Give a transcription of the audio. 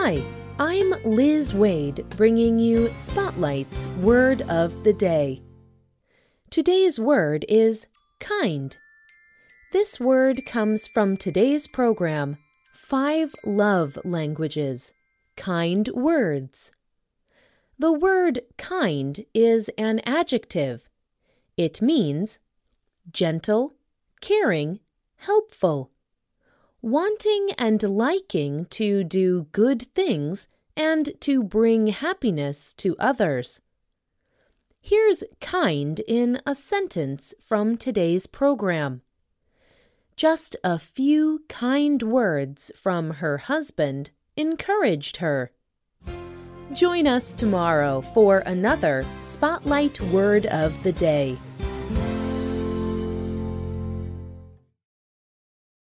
Hi, I'm Liz Wade, bringing you Spotlight's Word of the Day. Today's word is kind. This word comes from today's program, 5 Love Languages, Kind Words. The word kind is an adjective. It means gentle, caring, helpful, wanting and liking to do good things and to bring happiness to others. Here's kind in a sentence from today's program. Just a few kind words from her husband encouraged her. Join us tomorrow for another Spotlight Word of the Day.